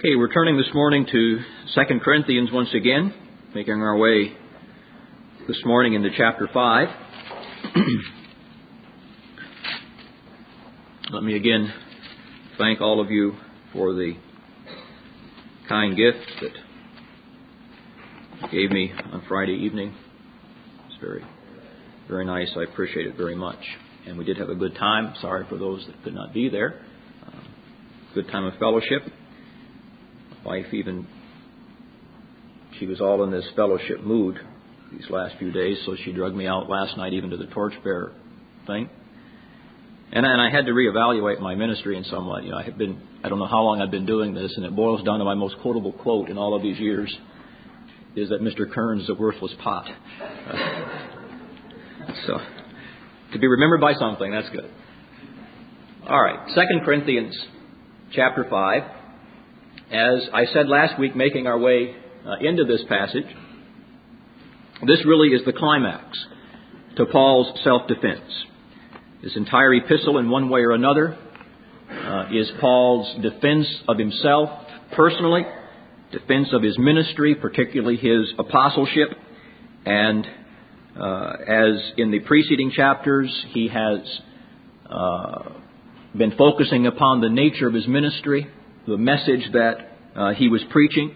Okay, we're turning this morning to 2 Corinthians once again, making our way this morning into chapter 5. Let me again thank all of you for the kind gift that you gave me on Friday evening. It's very, very nice. I appreciate it very much. And we did have a good time. Sorry for those that could not be there. Good time of fellowship. Wife she was all in this fellowship mood these last few days, so she drugged me out last night even to the torchbearer thing. And I had to reevaluate my ministry in somewhat. I don't know how long I've been doing this, and it boils down to my most quotable quote in all of these years is that Mr. Kearns is a worthless pot. So, to be remembered by something, that's good. All right, 2 Corinthians chapter 5. As I said last week, making our way into this passage, this really is the climax to Paul's self-defense. This entire epistle, in one way or another, is Paul's defense of himself personally, defense of his ministry, particularly his apostleship. And as in the preceding chapters, he has been focusing upon the nature of his ministry, the message that he was preaching.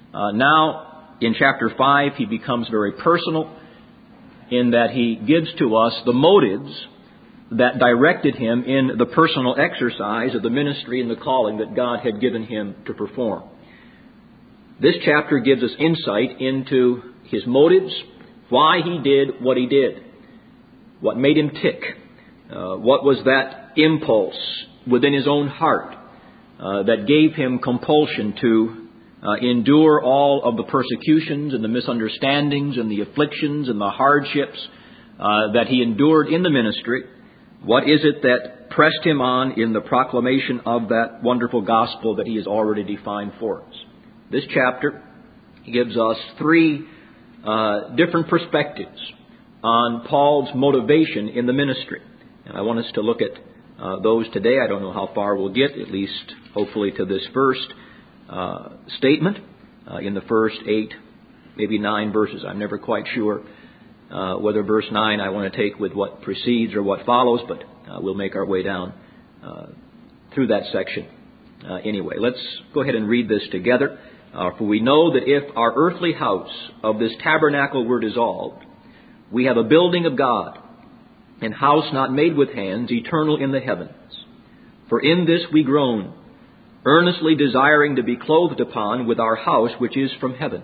Now, in chapter 5, he becomes very personal in that he gives to us the motives that directed him in the personal exercise of the ministry and the calling that God had given him to perform. This chapter gives us insight into his motives, why he did what he did, what made him tick, what was that impulse within his own heart that gave him compulsion to endure all of the persecutions and the misunderstandings and the afflictions and the hardships that he endured in the ministry. What is it that pressed him on in the proclamation of that wonderful gospel that he has already defined for us? This chapter gives us three different perspectives on Paul's motivation in the ministry. And I want us to look at those today. I don't know how far we'll get, at least hopefully to this first statement in the first 8, maybe 9 verses. I'm never quite sure whether verse 9 I want to take with what precedes or what follows, but we'll make our way down through that section anyway. Let's go ahead and read this together. For we know that if our earthly house of this tabernacle were dissolved, we have a building of God, and house not made with hands, eternal in the heavens. For in this we groan, earnestly desiring to be clothed upon with our house which is from heaven.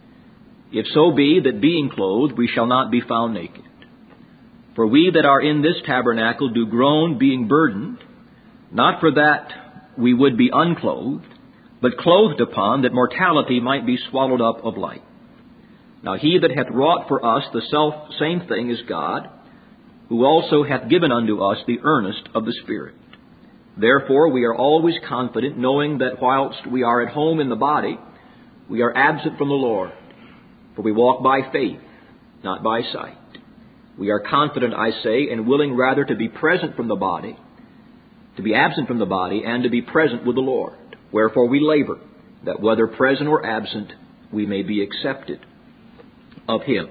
If so be that being clothed we shall not be found naked. For we that are in this tabernacle do groan, being burdened, not for that we would be unclothed, but clothed upon, that mortality might be swallowed up of life. Now he that hath wrought for us the self same thing is God, who also hath given unto us the earnest of the Spirit. Therefore we are always confident, knowing that whilst we are at home in the body, we are absent from the Lord. For we walk by faith, not by sight. We are confident, I say, and willing rather to be present from the body, to be absent from the body, and to be present with the Lord. Wherefore we labor, that whether present or absent, we may be accepted of Him.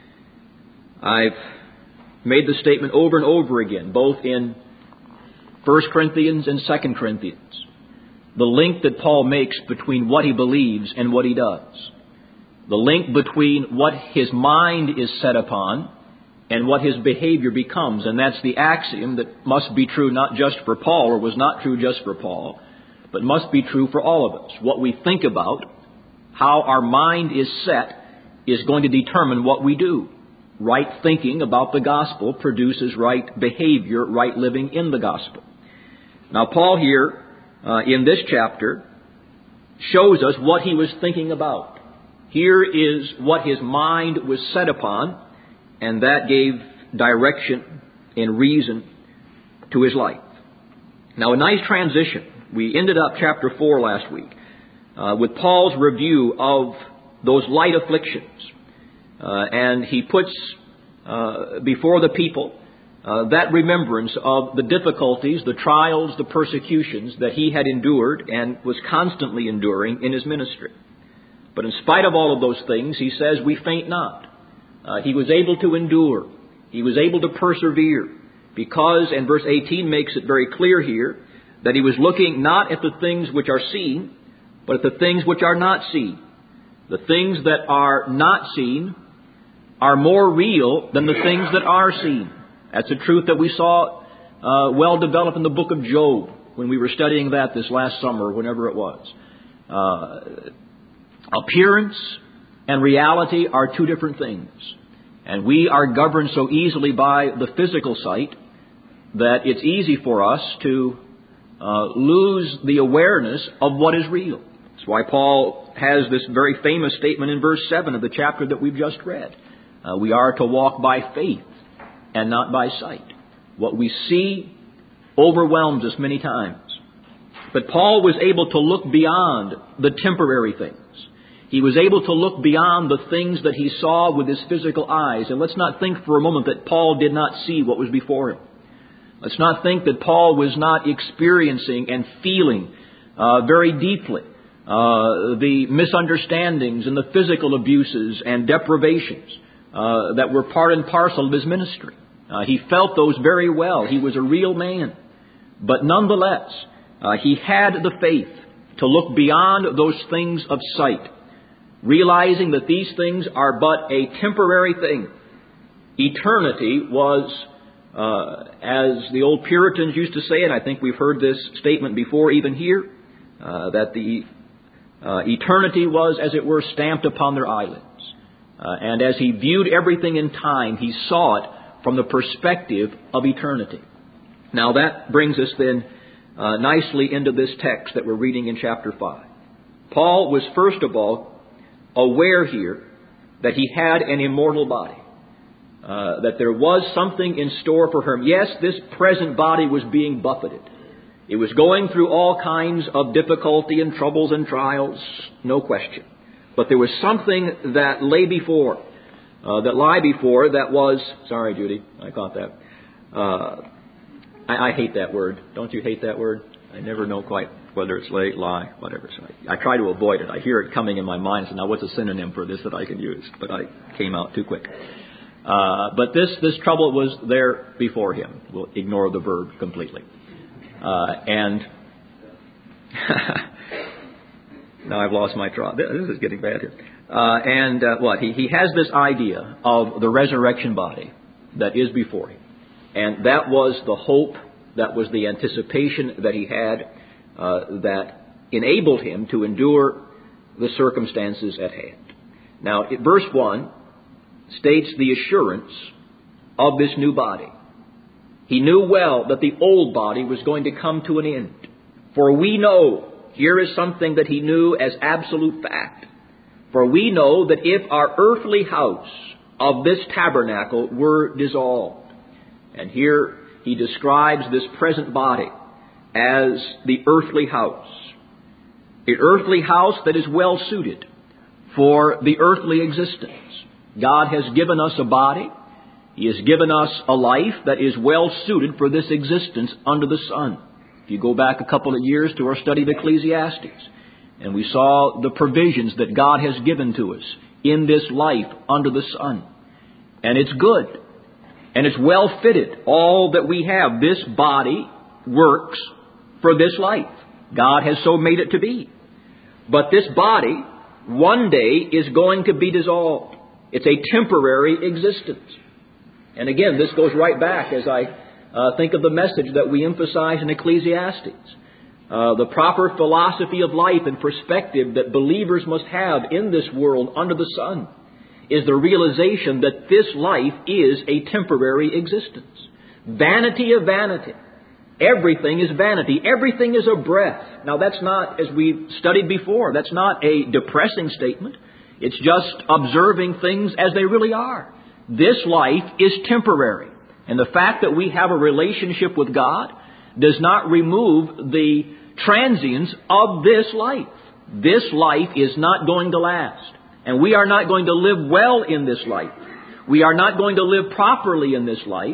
I've made the statement over and over again, both in 1 Corinthians and 2 Corinthians. The link that Paul makes between what he believes and what he does. The link between what his mind is set upon and what his behavior becomes. And that's the axiom that must be true not just for Paul, or was not true just for Paul, but must be true for all of us. What we think about, how our mind is set, is going to determine what we do. Right thinking about the gospel produces right behavior, right living in the gospel. Now, Paul here, in this chapter, shows us what he was thinking about. Here is what his mind was set upon, and that gave direction and reason to his life. Now, a nice transition. We ended up chapter 4 last week with Paul's review of those light afflictions. And he puts before the people that remembrance of the difficulties, the trials, the persecutions that he had endured and was constantly enduring in his ministry. But in spite of all of those things, he says, we faint not. He was able to endure. He was able to persevere because, and verse 18 makes it very clear here, that he was looking not at the things which are seen, but at the things which are not seen. The things that are not seen are more real than the things that are seen. That's a truth that we saw well developed in the book of Job when we were studying that this last summer, whenever it was. Appearance and reality are two different things. And we are governed so easily by the physical sight that it's easy for us to lose the awareness of what is real. That's why Paul has this very famous statement in verse 7 of the chapter that we've just read. We are to walk by faith and not by sight. What we see overwhelms us many times. But Paul was able to look beyond the temporary things. He was able to look beyond the things that he saw with his physical eyes. And let's not think for a moment that Paul did not see what was before him. Let's not think that Paul was not experiencing and feeling very deeply the misunderstandings and the physical abuses and deprivations that were part and parcel of his ministry. He felt those very well. He was a real man. But nonetheless, he had the faith to look beyond those things of sight, realizing that these things are but a temporary thing. Eternity was, as the old Puritans used to say, and I think we've heard this statement before even here, that the eternity was, as it were, stamped upon their eyelids. And as he viewed everything in time, he saw it from the perspective of eternity. Now that brings us then nicely into this text that we're reading in chapter 5. Paul was first of all aware here that he had an immortal body, that there was something in store for him. Yes, this present body was being buffeted. It was going through all kinds of difficulty and troubles and trials, no question. But there was something that lie before that was, sorry Judy, I caught that. I hate that word. Don't you hate that word? I never know quite whether it's lie, whatever. So I try to avoid it. I hear it coming in my mind. So now what's a synonym for this that I can use? But I came out too quick. But this trouble was there before him. We'll ignore the verb completely. And now I've lost my train. This is getting bad here. He has this idea of the resurrection body that is before him. And that was the hope, that was the anticipation that he had that enabled him to endure the circumstances at hand. Now, verse 1 states the assurance of this new body. He knew well that the old body was going to come to an end. For we know, here is something that he knew as absolute fact. For we know that if our earthly house of this tabernacle were dissolved, and here he describes this present body as the earthly house. The earthly house that is well suited for the earthly existence. God has given us a body. He has given us a life that is well suited for this existence under the sun. If you go back a couple of years to our study of Ecclesiastes, and we saw the provisions that God has given to us in this life under the sun. And it's good. And it's well fitted. All that we have, this body works for this life. God has so made it to be. But this body, one day, is going to be dissolved. It's a temporary existence. And again, this goes right back as I think of the message that we emphasize in Ecclesiastes. The proper philosophy of life and perspective that believers must have in this world under the sun is the realization that this life is a temporary existence. Vanity of vanity. Everything is vanity. Everything is a breath. Now that's not, as we've studied before, that's not a depressing statement. It's just observing things as they really are. This life is temporary. And the fact that we have a relationship with God does not remove the transience of this life. This life is not going to last. And we are not going to live well in this life. We are not going to live properly in this life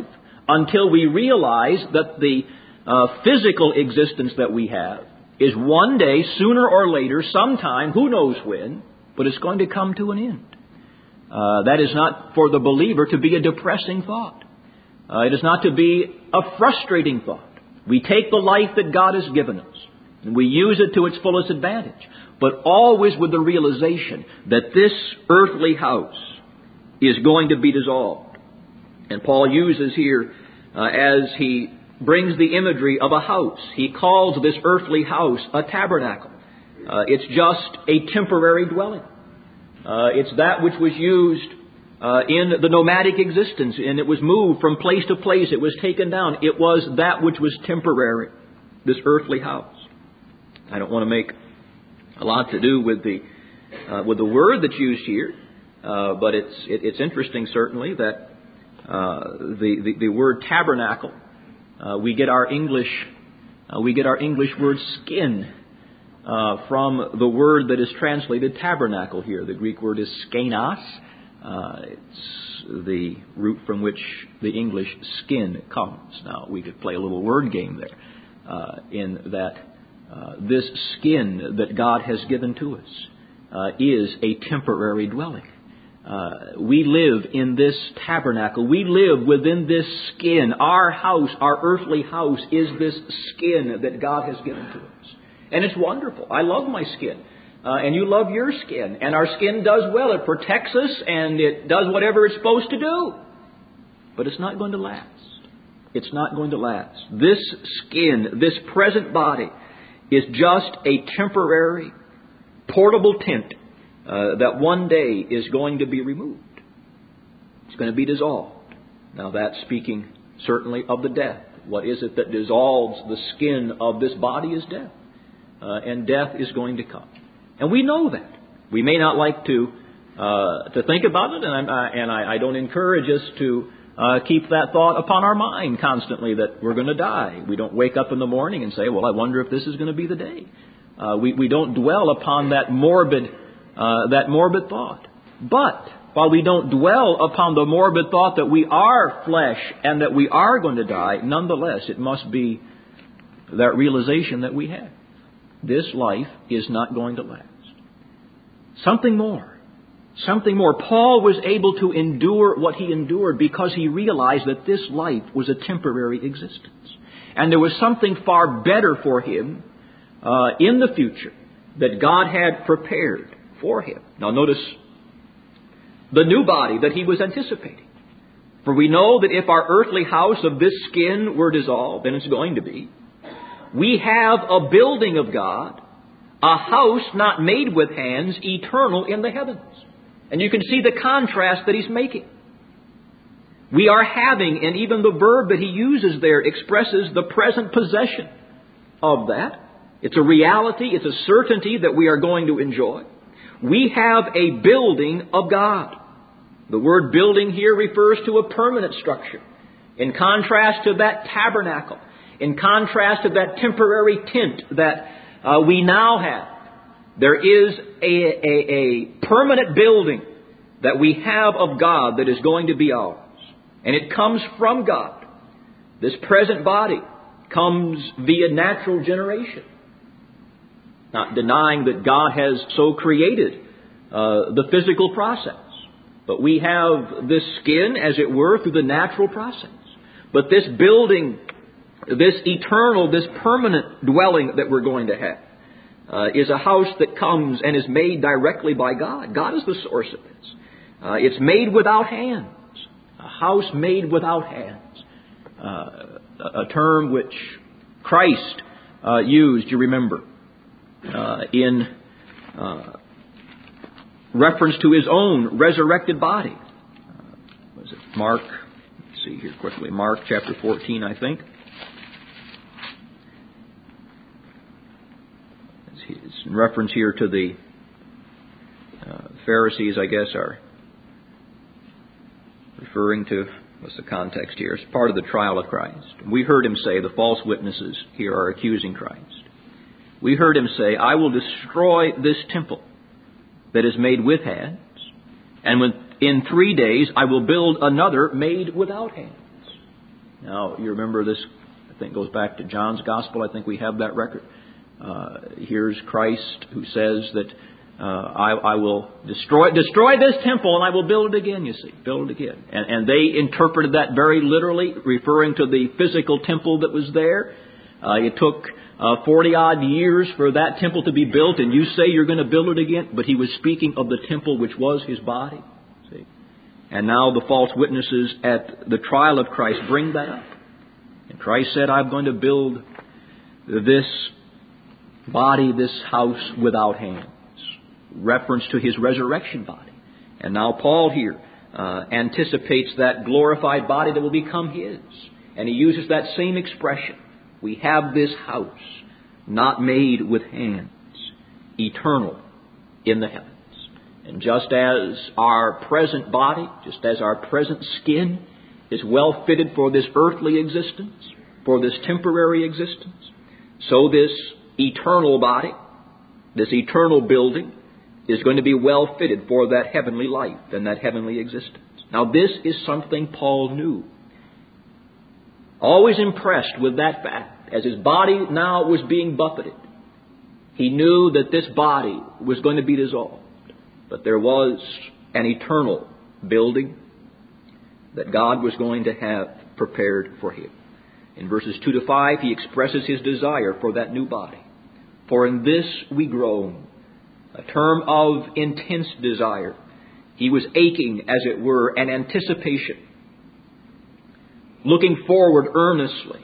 until we realize that the physical existence that we have is one day, sooner or later, sometime, who knows when, but it's going to come to an end. That is not for the believer to be a depressing thought. It is not to be a frustrating thought. We take the life that God has given us, and we use it to its fullest advantage, but always with the realization that this earthly house is going to be dissolved. And Paul uses here, as he brings the imagery of a house, he calls this earthly house a tabernacle. It's just a temporary dwelling. It's that which was used in the nomadic existence, and it was moved from place to place. It was taken down. It was that which was temporary, this earthly house. I don't want to make a lot to do with the word that's used here, but it's interesting certainly that the word tabernacle, we get our English word skin from the word that is translated tabernacle here. The Greek word is skenos. It's the root from which the English skin comes. Now, we could play a little word game there, in that this skin that God has given to us is a temporary dwelling. We live in this tabernacle. We live within this skin. Our house, our earthly house, is this skin that God has given to us. And it's wonderful. I love my skin. And you love your skin. And our skin does well. It protects us and it does whatever it's supposed to do. But it's not going to last. It's not going to last. This skin, this present body, is just a temporary, portable tent that one day is going to be removed. It's going to be dissolved. Now that's speaking certainly of the death. What is it that dissolves the skin of this body is death. And death is going to come. And we know that. We may not like to think about it, and I don't encourage us to keep that thought upon our mind constantly that we're going to die. We don't wake up in the morning and say, well, I wonder if this is going to be the day. We don't dwell upon that morbid thought. But while we don't dwell upon the morbid thought that we are flesh and that we are going to die, nonetheless, it must be that realization that we have. This life is not going to last. Something more. Something more. Paul was able to endure what he endured because he realized that this life was a temporary existence. And there was something far better for him in the future that God had prepared for him. Now notice the new body that he was anticipating. For we know that if our earthly house of this skin were dissolved, and it's going to be, we have a building of God, a house not made with hands, eternal in the heavens. And you can see the contrast that he's making. We are having, and even the verb that he uses there expresses the present possession of that. It's a reality, it's a certainty that we are going to enjoy. We have a building of God. The word building here refers to a permanent structure. In contrast to that tabernacle, in contrast to that temporary tent that we now have, there is a permanent building that we have of God that is going to be ours. And it comes from God. This present body comes via natural generation. Not denying that God has so created the physical process. But we have this skin, as it were, through the natural process. But this building, this eternal, this permanent dwelling that we're going to have is a house that comes and is made directly by God. God is the source of this. It's made without hands. A house made without hands. A term which Christ used, you remember, in reference to His own resurrected body. Was it Mark? Let's see here quickly. Mark chapter 14, I think. It's in reference here to the Pharisees, I guess, are referring to, what's the context here? It's part of the trial of Christ. We heard Him say, the false witnesses here are accusing Christ. We heard Him say, I will destroy this temple that is made with hands, and in 3 days I will build another made without hands. Now, you remember this, I think, goes back to John's Gospel. I think we have that record. Here's Christ who says that I will destroy this temple and I will build it again, you see. Build it again. And they interpreted that very literally, referring to the physical temple that was there. It took 40-odd years for that temple to be built, and you say you're going to build it again? But he was speaking of the temple which was his body. See? And now the false witnesses at the trial of Christ bring that up. And Christ said, I'm going to build this body, this house without hands. Reference to his resurrection body. And now Paul here anticipates that glorified body that will become his. And he uses that same expression. We have this house, not made with hands, eternal in the heavens. And just as our present body, just as our present skin is well fitted for this earthly existence, for this temporary existence, so this eternal body, this eternal building, is going to be well fitted for that heavenly life and that heavenly existence. Now this is something Paul knew. Always impressed with that fact. As his body now was being buffeted, he knew that this body was going to be dissolved. But there was an eternal building that God was going to have prepared for him. In verses 2 to 5, he expresses his desire for that new body. For in this we groan, a term of intense desire. He was aching, as it were, an anticipation, looking forward earnestly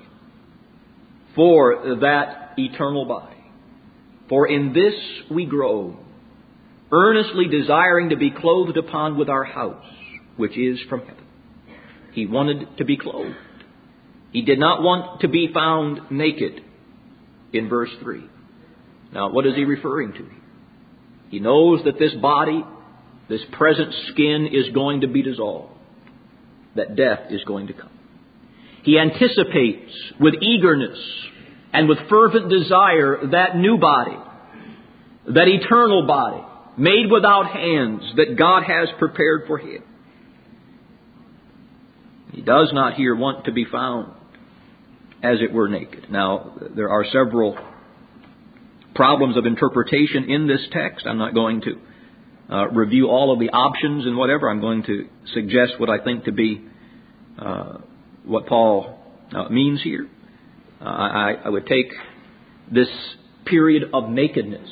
for that eternal body. For in this we groan, earnestly desiring to be clothed upon with our house, which is from heaven. He wanted to be clothed. He did not want to be found naked in verse 3. Now, what is he referring to here? He knows that this body, this present skin, is going to be dissolved, that death is going to come. He anticipates with eagerness and with fervent desire that new body, that eternal body, made without hands, that God has prepared for him. He does not here want to be found, as it were, naked. Now, there are several problems of interpretation in this text. I'm not going to review all of the options and whatever. I'm going to suggest what I think to be what Paul means here. I would take this period of nakedness,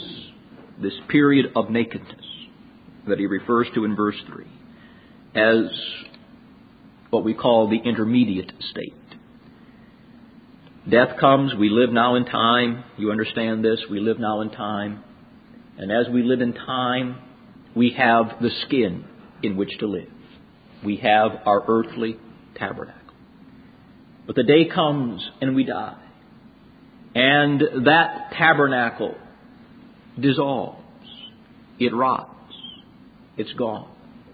that he refers to in verse 3, as what we call the intermediate state. Death comes, we live now in time. You understand this, we live now in time. And as we live in time, we have the skin in which to live. We have our earthly tabernacle. But the day comes and we die. And that tabernacle dissolves. It rots. It's gone.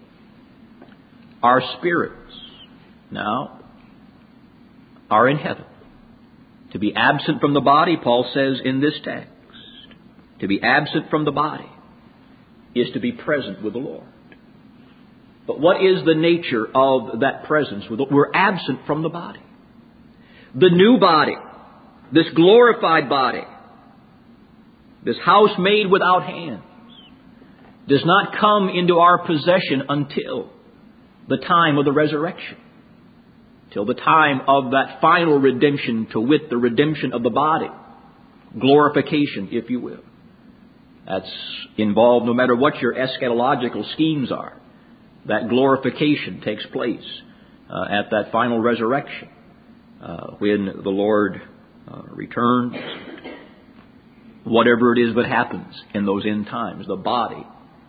Our spirits now are in heaven. To be absent from the body, Paul says in this text, to be absent from the body is to be present with the Lord. But what is the nature of that presence? We're absent from the body. The new body, this glorified body, this house made without hands, does not come into our possession until the time of the resurrection, till the time of that final redemption, to wit, the redemption of the body, glorification, if you will. That's involved no matter what your eschatological schemes are. That glorification takes place at that final resurrection. When the Lord returns, whatever it is that happens in those end times, the body,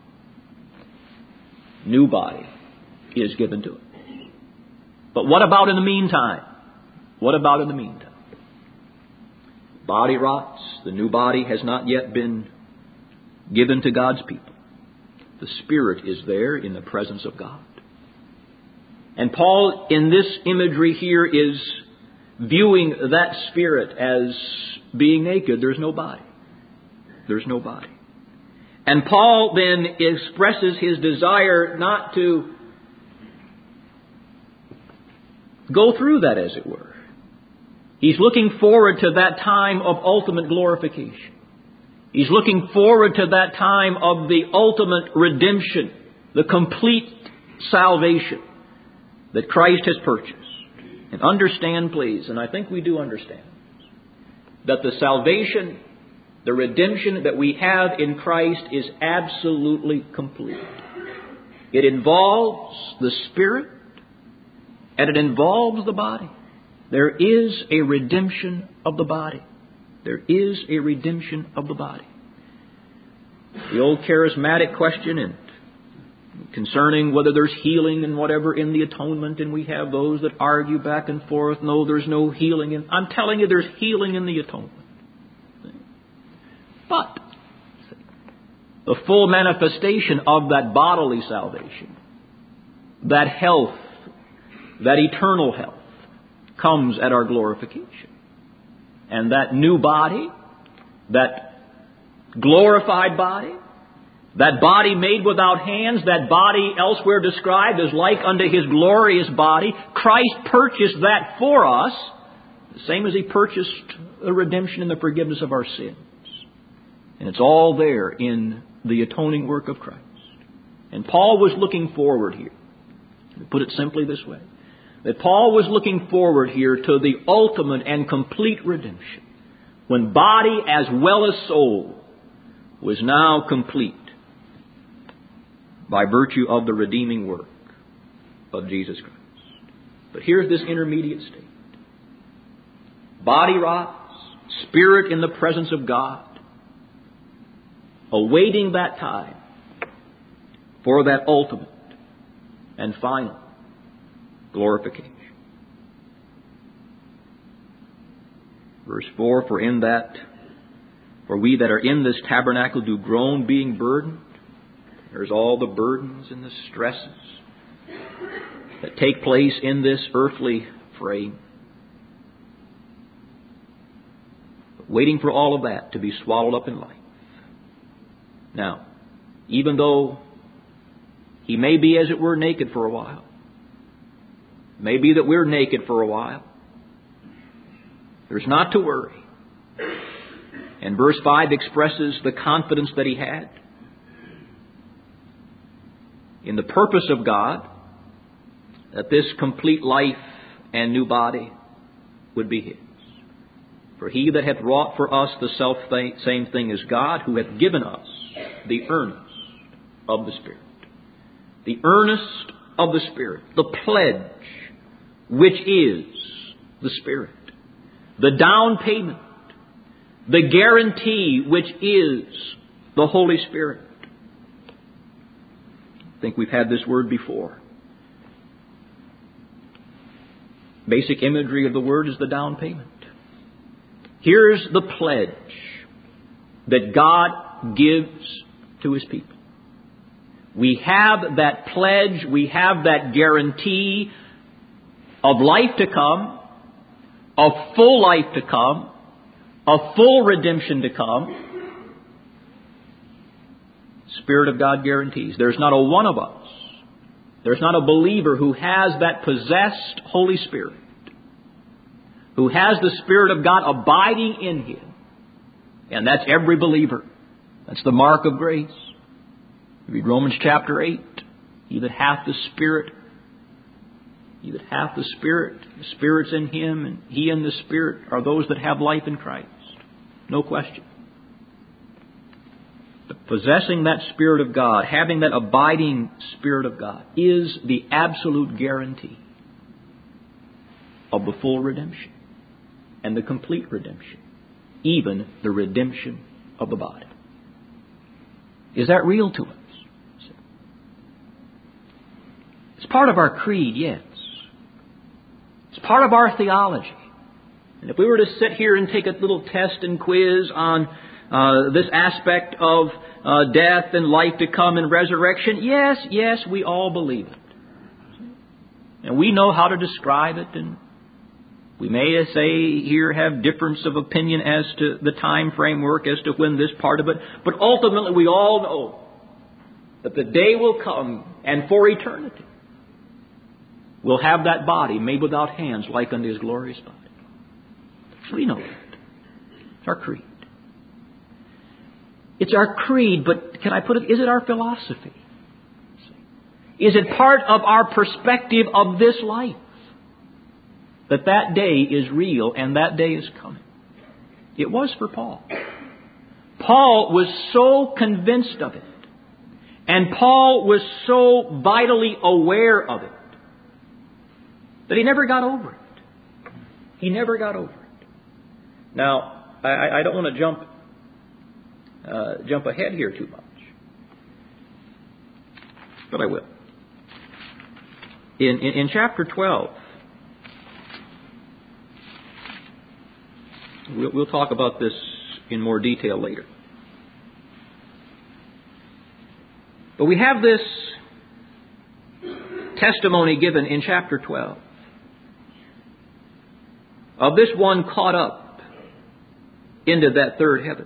new body, is given to it. But what about in the meantime? What about in the meantime? Body rots. The new body has not yet been given to God's people. The Spirit is there in the presence of God. And Paul, in this imagery here, is viewing that Spirit as being naked. There's no body. There's no body. And Paul then expresses his desire not to go through that, as it were. He's looking forward to that time of ultimate glorification. He's looking forward to that time of the ultimate redemption, the complete salvation that Christ has purchased. And understand, please, and I think we do understand, that the salvation, the redemption that we have in Christ is absolutely complete. It involves the spirit and it involves the body. There is a redemption of the body. There is a redemption of the body. The old charismatic question and concerning whether there's healing and whatever in the atonement, and we have those that argue back and forth, no, there's no healing. I'm telling you, there's healing in the atonement. But the full manifestation of that bodily salvation, that health, that eternal health, comes at our glorification. And that new body, that glorified body, that body made without hands, that body elsewhere described as like unto His glorious body, Christ purchased that for us, the same as He purchased the redemption and the forgiveness of our sins. And it's all there in the atoning work of Christ. And Paul was looking forward here, to put it simply this way, that Paul was looking forward here to the ultimate and complete redemption, when body as well as soul was now complete by virtue of the redeeming work of Jesus Christ. But here's this intermediate state. Body rots, spirit in the presence of God, awaiting that time for that ultimate and final glorification. Verse 4, for we that are in this tabernacle do groan, being burdened. There's all the burdens and the stresses that take place in this earthly frame. Waiting for all of that to be swallowed up in life. Now, even though he may be, as it were, naked for a while, may be that we're naked for a while, there's not to worry. And verse 5 expresses the confidence that he had in the purpose of God, that this complete life and new body would be His. For He that hath wrought for us the same thing as God, who hath given us the earnest of the Spirit. The earnest of the Spirit. The pledge, which is the Spirit. The down payment. The guarantee, which is the Holy Spirit. I think we've had this word before. Basic imagery of the word is the down payment. Here's the pledge that God gives to His people. We have that pledge, we have that guarantee of life to come, of full life to come, of full redemption to come. Spirit of God guarantees. There's not a one of us, there's not a believer who has that possessed Holy Spirit, who has the Spirit of God abiding in him. And that's every believer. That's the mark of grace. Read Romans chapter 8. He that hath the Spirit, the Spirit's in him, and he and the Spirit are those that have life in Christ. No question. But possessing that Spirit of God, having that abiding Spirit of God, is the absolute guarantee of the full redemption and the complete redemption, even the redemption of the body. Is that real to us? It's part of our creed, yes. It's part of our theology. And if we were to sit here and take a little test and quiz on this aspect of death and life to come and resurrection, yes, we all believe it. And we know how to describe it, and we may say here have difference of opinion as to the time framework as to when this part of it, but ultimately we all know that the day will come, and for eternity we'll have that body made without hands like unto His glorious body. We know that. It's our creed. It's our creed, but can I put it, is it our philosophy? Is it part of our perspective of this life? That day is real and that day is coming. It was for Paul. Paul was so convinced of it. And Paul was so vitally aware of it that he never got over it. He never got over it. Now, I don't want to jump ahead here too much, but I will. In chapter 12, we'll talk about this in more detail later. But we have this testimony given in chapter 12 of this one caught up into that third heaven.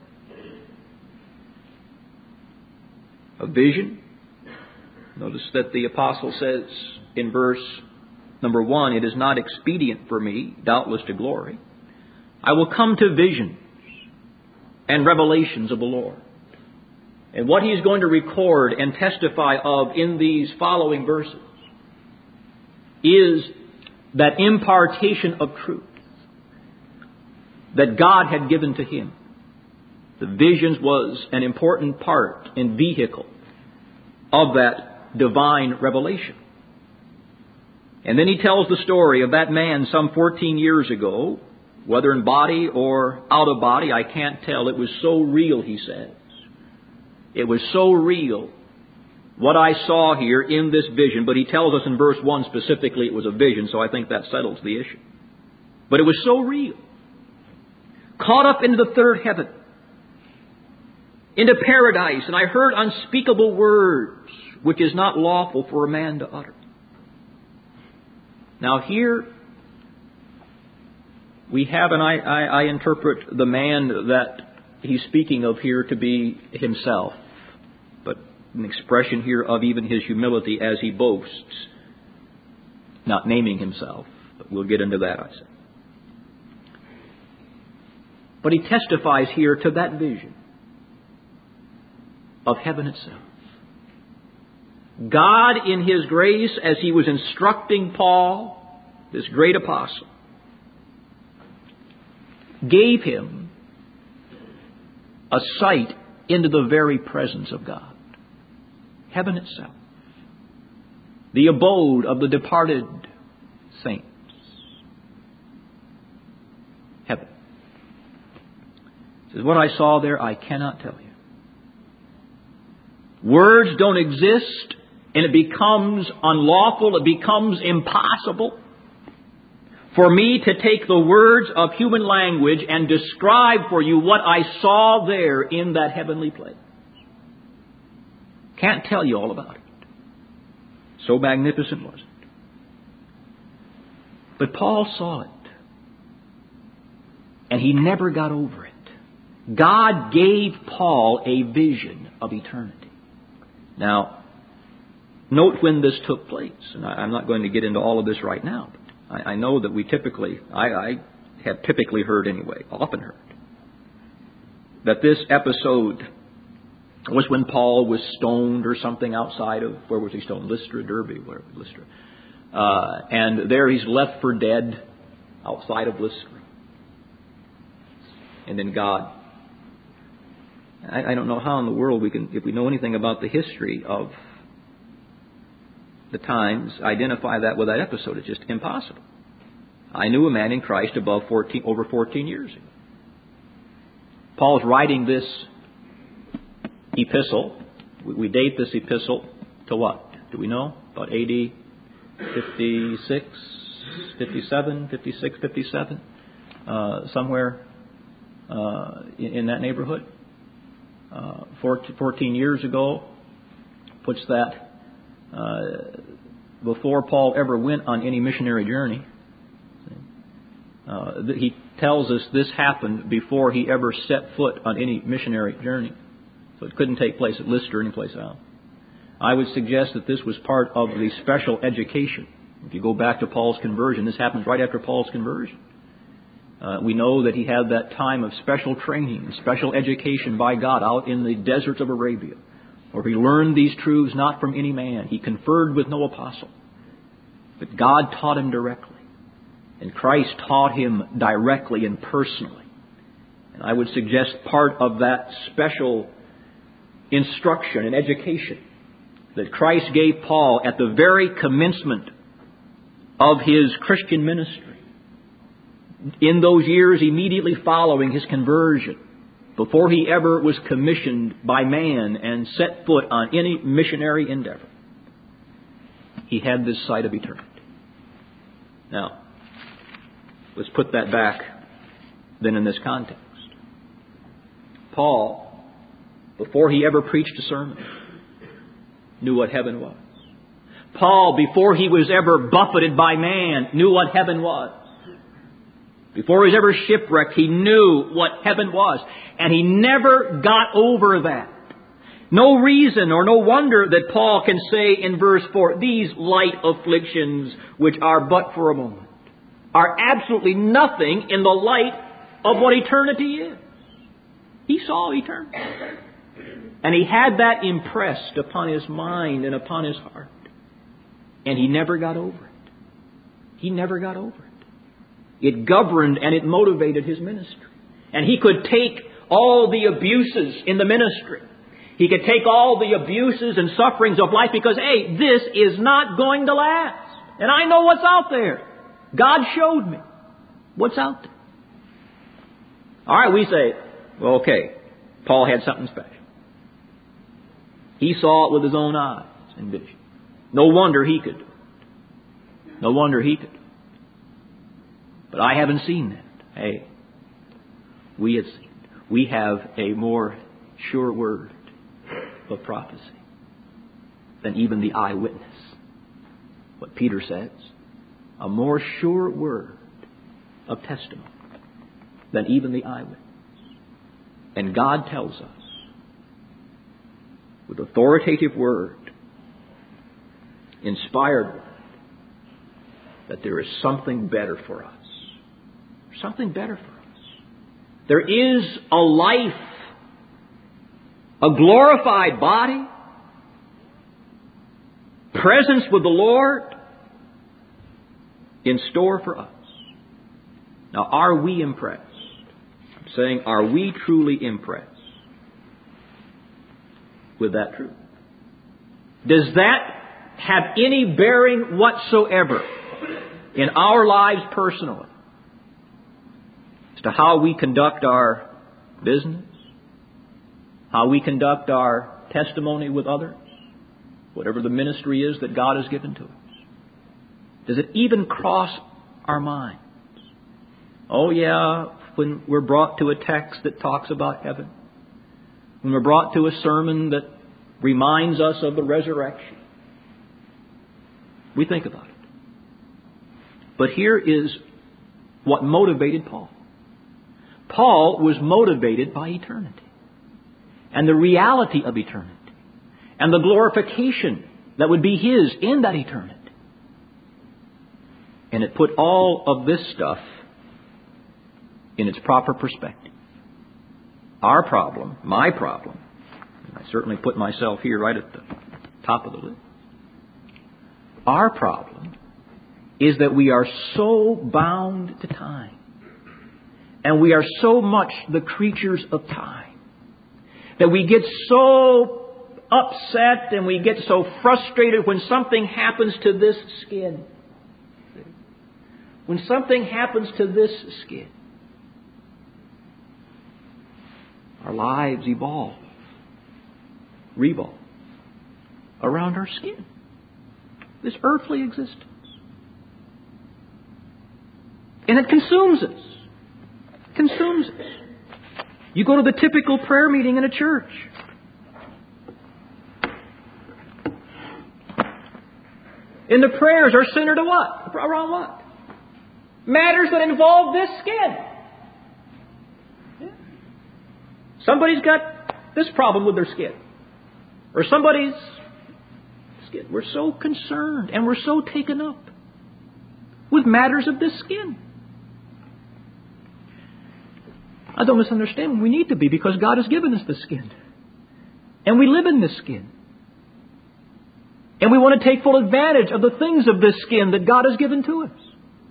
A vision. Notice that the apostle says in verse number 1, it is not expedient for me, doubtless to glory. I will come to visions and revelations of the Lord. And what he's going to record and testify of in these following verses is that impartation of truth that God had given to him. The visions was an important part and vehicle of that divine revelation. And then he tells the story of that man some 14 years ago, whether in body or out of body, I can't tell. It was so real, he says. It was so real what I saw here in this vision. But he tells us in verse 1 specifically it was a vision, so I think that settles the issue. But it was so real. Caught up into the third heaven, into paradise, and I heard unspeakable words which is not lawful for a man to utter. Now here we have, and I interpret the man that he's speaking of here to be himself, but an expression here of even his humility as he boasts, not naming himself, but we'll get into that, I say. But he testifies here to that vision of heaven itself. God, in His grace, as He was instructing Paul, this great apostle, gave him a sight into the very presence of God. Heaven itself. The abode of the departed saints. Heaven. It says, what I saw there, I cannot tell you. Words don't exist, and it becomes unlawful, it becomes impossible for me to take the words of human language and describe for you what I saw there in that heavenly place. Can't tell you all about it. So magnificent was it. But Paul saw it. And he never got over it. God gave Paul a vision of eternity. Now, note when this took place. And I'm not going to get into all of this right now. But I know that we typically, I have typically heard anyway, often heard, that this episode was when Paul was stoned or something outside of, where was he stoned? Lystra, Derbe, where Lystra. And there he's left for dead outside of Lystra. And then God, I don't know how in the world we can, if we know anything about the history of the times, identify that with that episode. It's just impossible. I knew a man in Christ over 14 years ago. Paul's writing this epistle. We date this epistle to what? Do we know? About AD 56, 57, 56, 57? Somewhere in that neighborhood. 14 years ago. Puts that before Paul ever went on any missionary journey. He tells us this happened before he ever set foot on any missionary journey. So it couldn't take place at Lystra or any place else. I would suggest that this was part of the special education. If you go back to Paul's conversion, this happens right after Paul's conversion. We know that he had that time of special training and special education by God out in the deserts of Arabia, where he learned these truths not from any man. He conferred with no apostle, but God taught him directly. And Christ taught him directly and personally. And I would suggest part of that special instruction and education that Christ gave Paul at the very commencement of his Christian ministry, in those years immediately following his conversion, before he ever was commissioned by man and set foot on any missionary endeavor, he had this sight of eternity. Now, let's put that back then in this context. Paul, before he ever preached a sermon, knew what heaven was. Paul, before he was ever buffeted by man, knew what heaven was. Before he was ever shipwrecked, he knew what heaven was. And he never got over that. No reason or no wonder that Paul can say in verse 4, these light afflictions, which are but for a moment, are absolutely nothing in the light of what eternity is. He saw eternity. And he had that impressed upon his mind and upon his heart. And he never got over it. He never got over it. It governed and it motivated his ministry. And he could take all the abuses in the ministry. He could take all the abuses and sufferings of life because, hey, this is not going to last. And I know what's out there. God showed me what's out there. All right, we say, well, okay, Paul had something special. He saw it with his own eyes and vision. No wonder he could do it. No wonder he could do it. But I haven't seen that. Hey, we have seen it. We have a more sure word of prophecy than even the eyewitness. What Peter says, a more sure word of testimony than even the eyewitness. And God tells us with authoritative word, inspired word, that there is something better for us. Something better for us. There is a life, a glorified body, presence with the Lord in store for us. Now, are we impressed? I'm saying, are we truly impressed with that truth? Does that have any bearing whatsoever in our lives personally as to how we conduct our business, how we conduct our testimony with others, whatever the ministry is that God has given to us? Does it even cross our minds? Oh yeah, when we're brought to a text that talks about heaven, when we're brought to a sermon that reminds us of the resurrection, we think about it. But here is what motivated Paul. Paul was motivated by eternity and the reality of eternity and the glorification that would be his in that eternity. And it put all of this stuff in its proper perspective. Our problem, my problem, and I certainly put myself here right at the top of the list. Our problem is that we are so bound to time. And we are so much the creatures of time that we get so upset and we get so frustrated when something happens to this skin. When something happens to this skin, our lives revolve around our skin. This earthly existence. And it consumes us. Consumes us. You go to the typical prayer meeting in a church. And the prayers are centered to what? Around what? Matters that involve this skin. Yeah. Somebody's got this problem with their skin. Or somebody's skin. We're so concerned and we're so taken up with matters of this skin. I don't misunderstand. We need to be, because God has given us the skin. And we live in this skin. And we want to take full advantage of the things of this skin that God has given to us.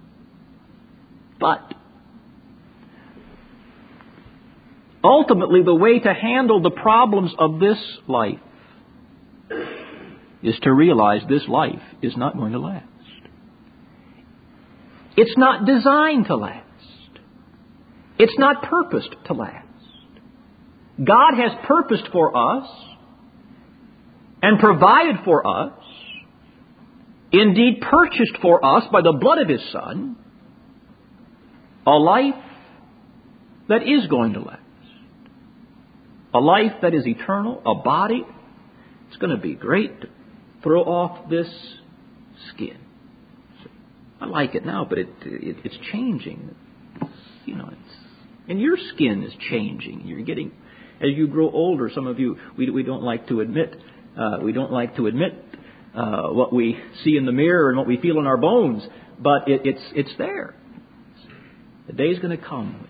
But ultimately, the way to handle the problems of this life is to realize this life is not going to last. It's not designed to last. It's not purposed to last. God has purposed for us and provided for us, indeed purchased for us by the blood of His Son, a life that is going to last. A life that is eternal, a body. It's going to be great to throw off this skin. I like it now, but it's changing. And your skin is changing. You're getting, as you grow older, some of you, we don't like to admit, what we see in the mirror and what we feel in our bones, but it's there. The day's going to come.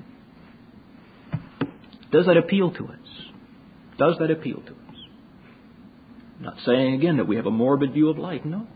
Does that appeal to us? Does that appeal to us? I'm not saying again that we have a morbid view of life. No.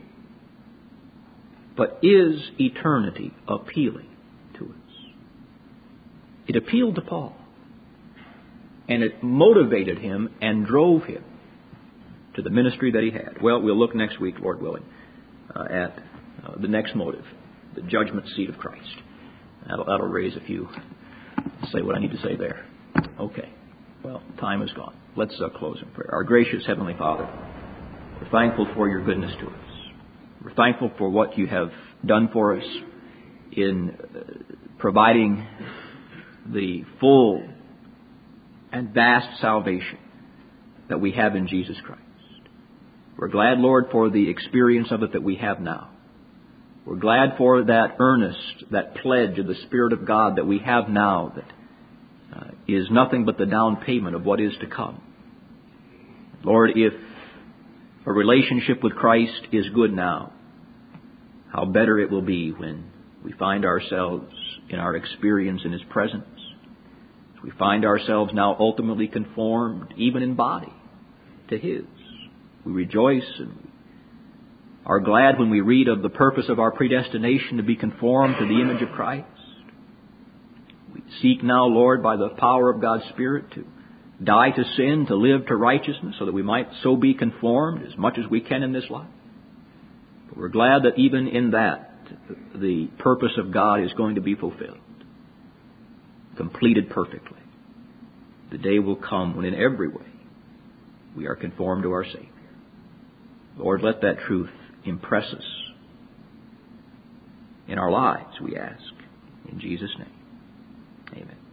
But is eternity appealing to us? It appealed to Paul. And it motivated him and drove him to the ministry that he had. Well, we'll look next week, Lord willing, at the next motive, the judgment seat of Christ. That'll raise a few, say what I need to say there. Okay. Well, time is gone. Let's close in prayer. Our gracious Heavenly Father, we're thankful for your goodness to us. We're thankful for what you have done for us in providing the full and vast salvation that we have in Jesus Christ. We're glad, Lord, for the experience of it that we have now. We're glad for that earnest, that pledge of the Spirit of God that we have now that is nothing but the down payment of what is to come. Lord, if a relationship with Christ is good now, how better it will be when we find ourselves in our experience in His presence. We find ourselves now ultimately conformed, even in body, to His. We rejoice and are glad when we read of the purpose of our predestination to be conformed to the image of Christ. We seek now, Lord, by the power of God's Spirit to die to sin, to live to righteousness, so that we might so be conformed as much as we can in this life. But we're glad that even in that, the purpose of God is going to be fulfilled, completed perfectly. The day will come when in every way we are conformed to our Savior. Lord, let that truth impress us in our lives, we ask. In Jesus' name, amen.